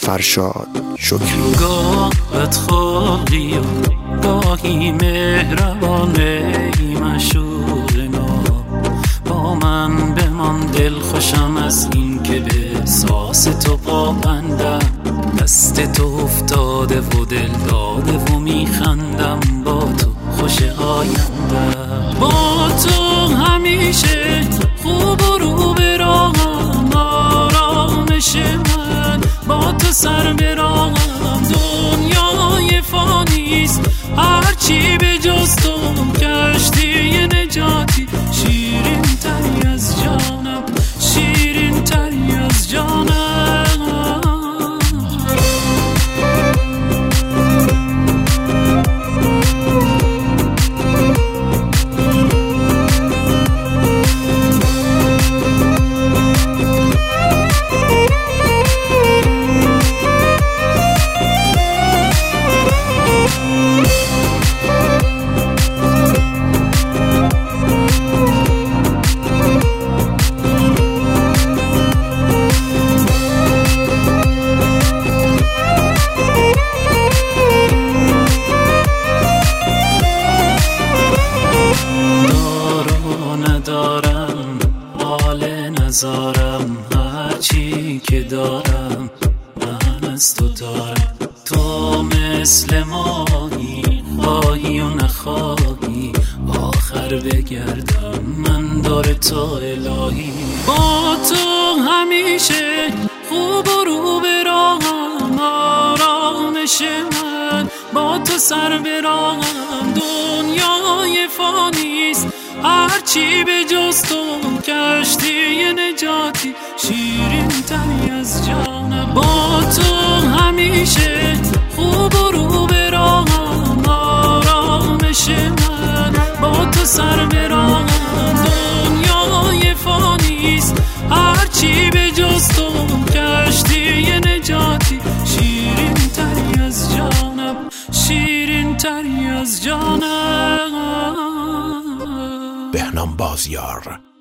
فرشاد شکری. گاهت خالی و گاهی مهربانه ای مشوق ما، با من بمان دل خوشم از این که به احساس تو پابندم، دست تو افتاده و دل داده و میخندم، با تو خوش آیندم، با تو همیشه خوب و رو به راهم، آرامش من با تو سر به راهم، دنیای فانیست هرچی به جز تو، کشتی نجاتی شیرین تری از جانم، شیرین تری از جانم. ندارم حال نزارم، هرچی که دارم من از تو دارم، تو مثل ماهی خواهی و نخواهی، آخر بگردم من دار تو الهی، با تو همیشه خوب و رو به راهم، آرامش من با تو سر به راهم، دنیای فانیست هرچی به جز تو، کشتی نجاتی شیرین تری از جانم، با تو همیشه خوب و رو به راهم، آرامش من با تو سر به راهم، دنیای فانیست هرچی به جز تو، کشتی نجاتی شیرین تری از جانم، شیرین تری از جانم. بهنام بازیار.